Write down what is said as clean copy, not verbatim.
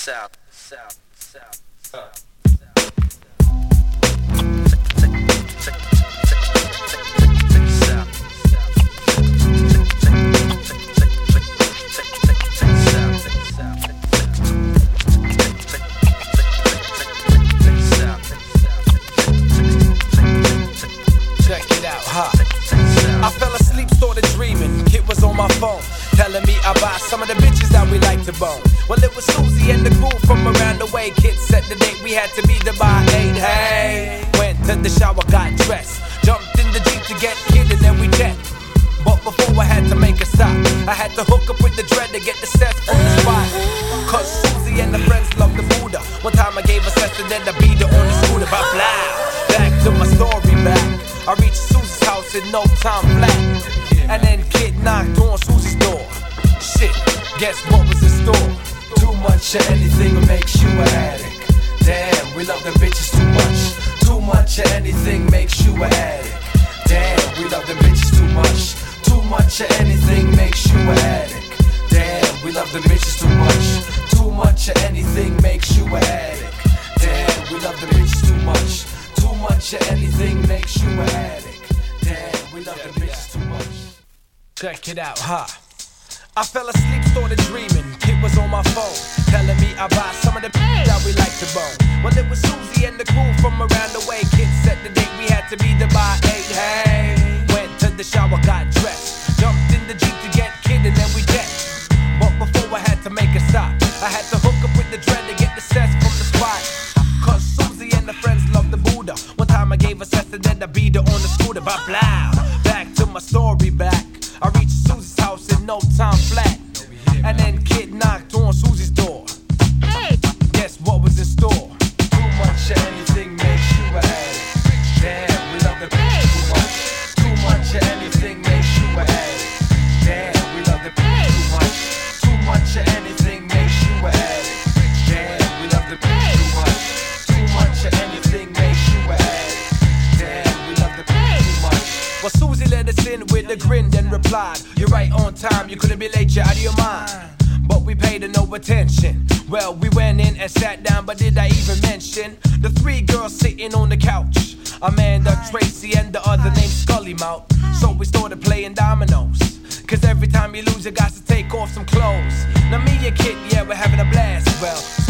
I fell asleep, started dreaming. Kid was on my phone, telling me about some of the bitches that we like to bone. Well, it was Susie and the crew from around the way. Kid set the date, we had to be there by 8. Hey, went to the shower, got dressed, jumped in the Jeep to get Kid and then we jet. But before I had to make a stop, I had to hook up with the dread to get the sets on the spot. Cause Susie and the friends love the Buddha. One time I gave a sets and then I beat her on the scooter. But blah, back to my story back. I reached Susie's house in no time flat. And then Kid knocked on Susie's door. Shit, guess what was in store? Too much of anything makes you an addict. Damn, we love them bitches too much. Too much of anything makes you an addict. Damn, we love them bitches too much. Too much of anything makes you an addict. Damn, we love them bitches too much. Too much of anything makes you an addict. Damn, we love them bitches too much. Too much of anything makes you an addict. Damn, we love them bitches too much. Check it out, I fell asleep, started dreaming. Kid was on my phone, telling me about some of the that we like to bone. Well, it was Susie and the crew from around the way. Kid set the date, we had to be there by 8. Hey, went to the shower, got dressed, jumped in the Jeep to get Kid and then we jet. But before I had to make a stop, I had to hook up with the dread to get the sets from the spot. Cause Susie and the friends love the Buddha. One time I gave a sets and then I beat her on the scooter. But blah, back to my story back. I reached Susie's house in no time flat. And then Kid knocked on Susie's door. Guess what was in store? Too much of anything makes you an addict. Damn, we love the bitches too much. Too much of anything makes you an addict. Damn, we love the bitches too much. Too much of anything makes you an addict. Damn, we love the bitches too much. Too much of anything makes you an addict. Damn, we love the bitches too much. Well, Susie let us in with a grin, then replied, "You're right on time, you couldn't be late, you're out of your mind." But we paid her no attention. Well, we went in and sat down, but did I even mention the 3 girls sitting on the couch? Amanda, Tracy, and the other named Scully Mouth. So we started playing dominoes. Cause every time you lose, you got to take off some clothes. Now me and Kid, yeah, we're having a blast. Well,